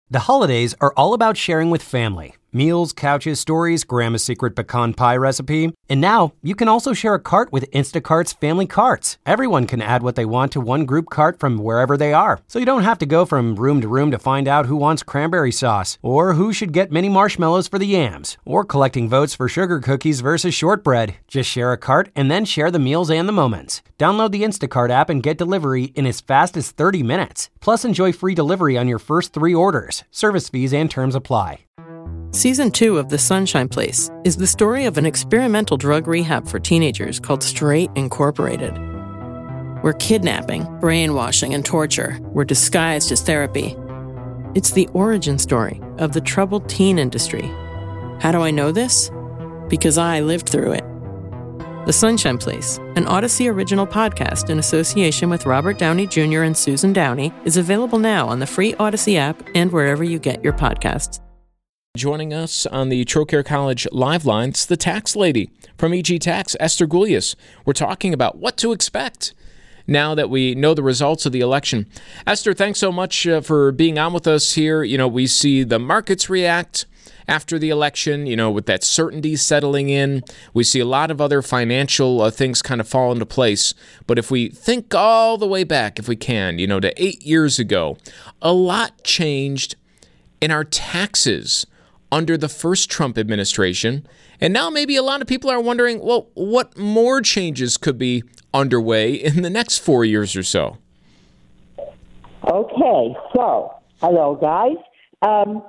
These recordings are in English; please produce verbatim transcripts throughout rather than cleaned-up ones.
The holidays are all about sharing with family. Meals, couches, stories, Grandma's secret pecan pie recipe. And now, you can also share a cart with Instacart's Family Carts. Everyone can add what they want to one group cart from wherever they are. So you don't have to go from room to room to find out who wants cranberry sauce, or who should get mini marshmallows for the yams, or collecting votes for sugar cookies versus shortbread. Just share a cart and then share the meals and the moments. Download the Instacart app and get delivery in as fast as thirty minutes. Plus, enjoy free delivery on your first three orders. Service fees and terms apply. Season two of The Sunshine Place is the story of an experimental drug rehab for teenagers called Straight Incorporated, where kidnapping, brainwashing, and torture were disguised as therapy. It's the origin story of the troubled teen industry. How do I know this? Because I lived through it. The Sunshine Place, an Odyssey original podcast in association with Robert Downey Junior and Susan Downey, is available now on the free Odyssey app and wherever you get your podcasts. Joining us on the Trocaire College Live Line, it's the tax lady from E G Tax, Esther Gulyas. We're talking about what to expect now that we know the results of the election. Esther, thanks so much uh, for being on with us here. You know, we see the markets react after the election, you know, with that certainty settling in. We see a lot of other financial uh, things kind of fall into place. But if we think all the way back, if we can, you know, to eight years ago, a lot changed in our taxes under the first Trump administration. And now maybe a lot of people are wondering, well, what more changes could be underway in the next four years or so? Okay, so, hello, guys. Um,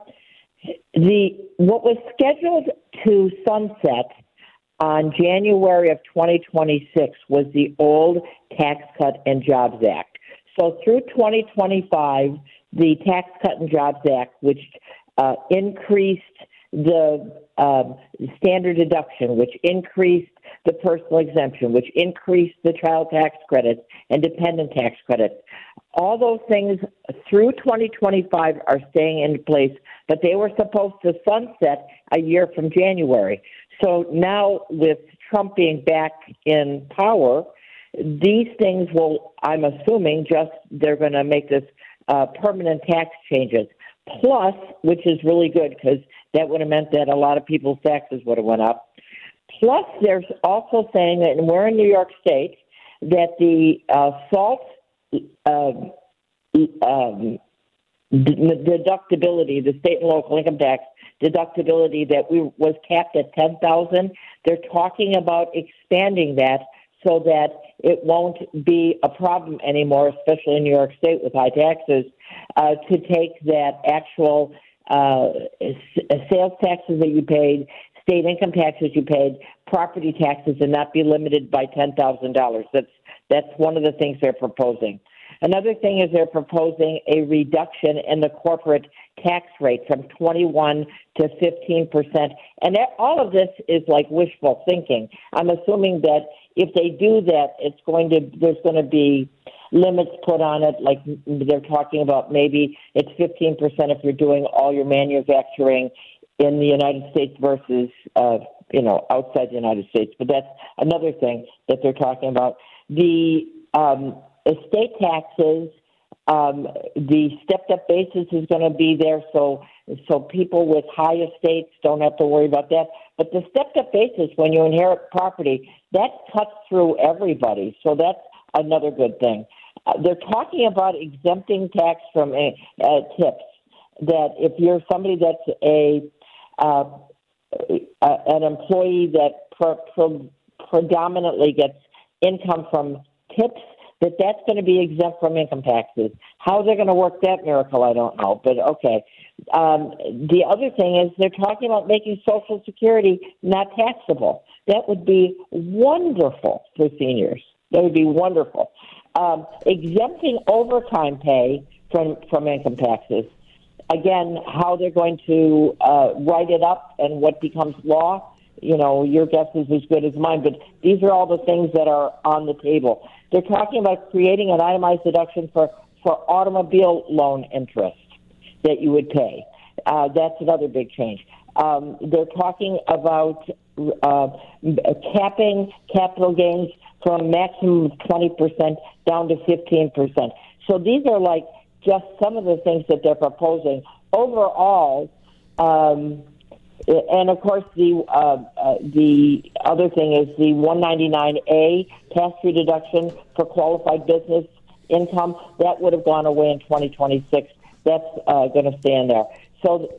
the what was scheduled to sunset on January of twenty twenty-six was the old Tax Cut and Jobs Act. So through twenty twenty-five, the Tax Cut and Jobs Act, which uh, increased the um, standard deduction, which increased the personal exemption, which increased the child tax credits and dependent tax credits. All those things through twenty twenty-five are staying in place, but they were supposed to sunset a year from January. So now with Trump being back in power, these things will, I'm assuming, just they're going to make this uh, permanent tax changes. Plus, which is really good because that would have meant that a lot of people's taxes would have went up. Plus, there's also saying that, and we're in New York State, that the uh, SALT um, um, deductibility, the state and local income tax deductibility that we was capped at ten thousand dollars, they're talking about expanding that so that it won't be a problem anymore, especially in New York State with high taxes, uh, to take that actual uh, sales taxes that you paid, state income taxes you paid, property taxes, and not be limited by ten thousand dollars. That's that's one of the things they're proposing. Another thing is they're proposing a reduction in the corporate tax rate from twenty-one to fifteen percent. And that, all of this is like wishful thinking. I'm assuming that if they do that, it's going to there's going to be limits put on it, like they're talking about maybe it's fifteen percent if you're doing all your manufacturing in the United States versus, uh, you know, outside the United States. But that's another thing that they're talking about. The um, estate taxes, um, the stepped-up basis is going to be there, so so people with high estates don't have to worry about that. But the stepped-up basis, when you inherit property, that cuts through everybody, so that's another good thing. Uh, they're talking about exempting tax from uh, uh, tips, that if you're somebody that's a uh, uh, an employee that pro- pro- predominantly gets income from tips, that that's going to be exempt from income taxes. How they're going to work that miracle, I don't know, but okay. Um, the other thing is they're talking about making Social Security not taxable. That would be wonderful for seniors. That would be wonderful. Um, exempting overtime pay from, from income taxes. Again, how they're going to uh, write it up and what becomes law, you know, your guess is as good as mine, but these are all the things that are on the table. They're talking about creating an itemized deduction for, for automobile loan interest that you would pay. Uh, that's another big change. Um, they're talking about uh, capping capital gains from a maximum of twenty percent down to fifteen percent. So these are like just some of the things that they're proposing. overall, um, and of course the uh, uh, the other thing is the one ninety-nine A tax-free deduction for qualified business income. That would have gone away in twenty twenty-six. That's uh, going to stay in there. So,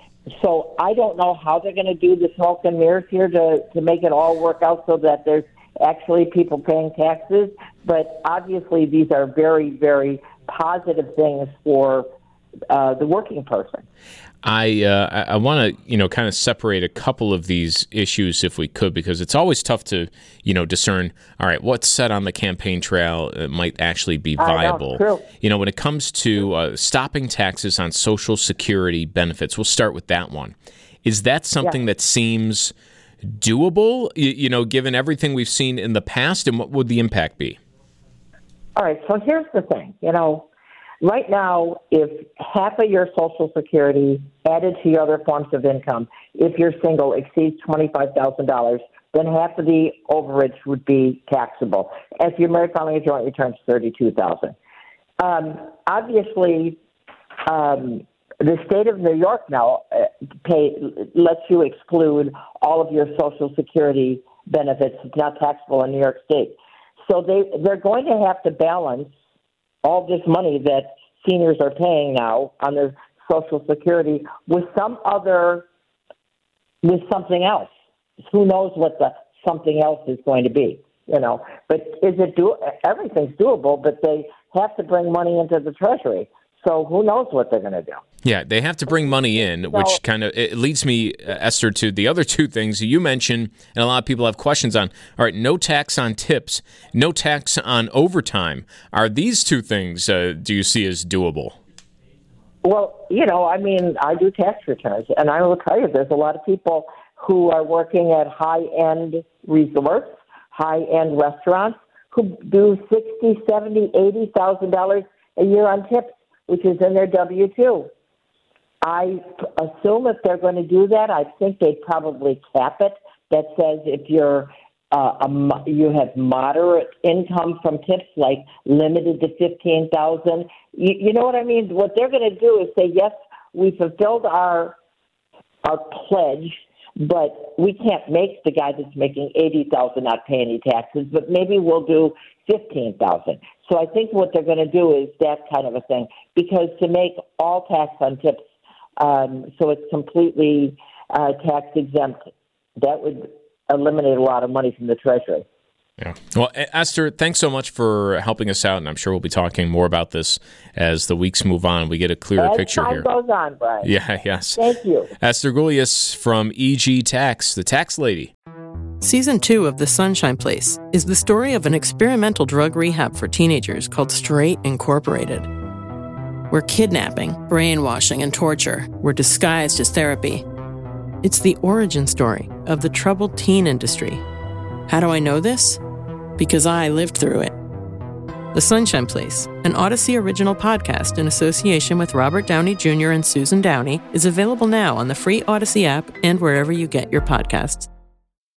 so I don't know how they're going to do the smoke and mirrors here to, to make it all work out so that there's actually people paying taxes. But obviously these are very, very positive things for uh, the working person. I uh, I, I want to you know kind of separate a couple of these issues if we could, because it's always tough to you know discern. All right, what's said on the campaign trail uh, might actually be viable. I know, true. You know, when it comes to uh, stopping taxes on Social Security benefits, we'll start with that one. Is that something yeah. that seems doable? You, you know, given everything we've seen in the past, and what would the impact be? All right, so here's the thing. You know. Right now, if half of your Social Security added to your other forms of income, if you're single, exceeds twenty-five thousand dollars, then half of the overage would be taxable. If you're married, filing a joint return, thirty-two thousand dollars. Um, obviously, um, the state of New York now uh, pay, lets you exclude all of your Social Security benefits. It's not taxable in New York State. So they, they're going to have to balance all this money that seniors are paying now on their Social Security with some other, with something else. Who knows what the something else is going to be, you know. But is it do? Everything's doable, but they have to bring money into the Treasury. So who knows what they're going to do? Yeah, they have to bring money in, which so, kind of it leads me, uh, Esther, to the other two things you mentioned, and a lot of people have questions on. All right, no tax on tips, no tax on overtime. Are these two things, uh, do you see as doable? Well, you know, I mean, I do tax returns, and I will tell you there's a lot of people who are working at high-end resorts, high-end restaurants, who do sixty thousand dollars, seventy thousand dollars, eighty thousand dollars a year on tips, which is in their W two. I assume if they're going to do that, I think they'd probably cap it. That says if you're uh, a, you have moderate income from tips, like limited to fifteen thousand dollars. You, you know what I mean? What they're going to do is say, yes, we fulfilled our our pledge, but we can't make the guy that's making eighty thousand dollars not pay any taxes, but maybe we'll do fifteen thousand dollars. So I think what they're going to do is that kind of a thing, because to make all tax on tips, um, so it's completely uh, tax exempt, that would eliminate a lot of money from the Treasury. Yeah. Well, Esther, thanks so much for helping us out, and I'm sure we'll be talking more about this as the weeks move on. We get a clearer as picture time here. goes on, Brian. Yeah, yes. Thank you. Esther Gulyas from E G Tax, the tax lady. Season two of The Sunshine Place is the story of an experimental drug rehab for teenagers called Straight Incorporated, where kidnapping, brainwashing, and torture were disguised as therapy. It's the origin story of the troubled teen industry. How do I know this? Because I lived through it. The Sunshine Place, an Odyssey original podcast in association with Robert Downey Junior and Susan Downey, is available now on the free Odyssey app and wherever you get your podcasts.